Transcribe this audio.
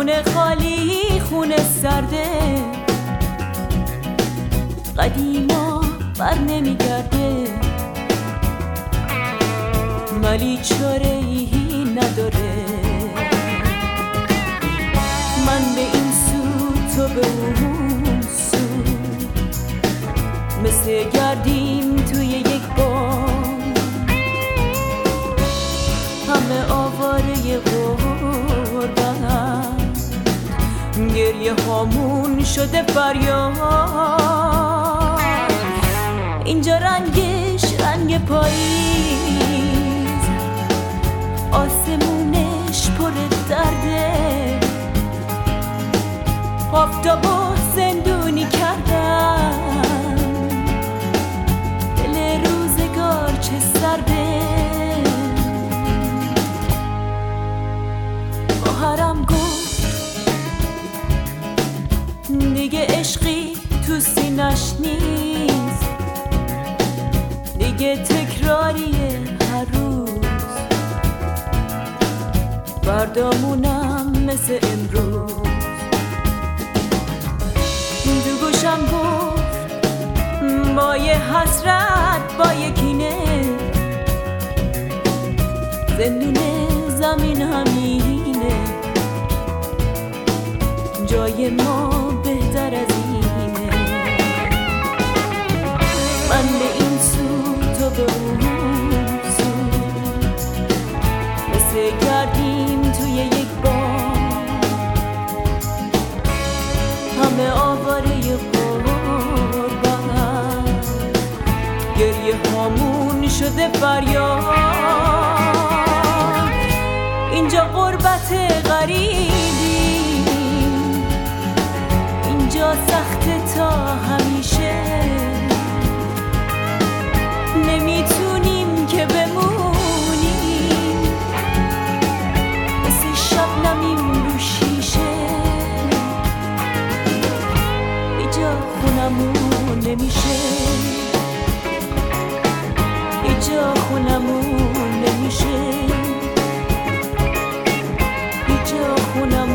خونه خالی خونه سرده، قدیما بر نمیگرده، ولی چاره ای نداره. من به این سو تو به اون سو، مثل گردیم توی یک بام، همه آواره غربت، گریه هامون شده فریاد. اینجا رنگش رنگ پاییز، آسمونش پر درده، آفتابو زندونی کردن، دل روزگار چه سرده. خواهرم گفت دیگه عشقی تو سینش نیست، دیگه تکراریه هر روز، فردامونم مثل امروز. تو گوشم گفت با یه حسرت با یه کینه، زندون زمین همینه، جای ما بهتر از اینه. من به این سو تو به اون سو، مثل گردیم توی یک بام، همه آواره غربت، گریه هامون شده فریاد. اینجا غربت غریبی، اینجا سخته تا همیشه، نمیتونیم که بمونیم، مثل شبنمیم رو شیشه. اینجا خونمون نمیشه، اینجا خونمون نمیشه، اینجا خونمون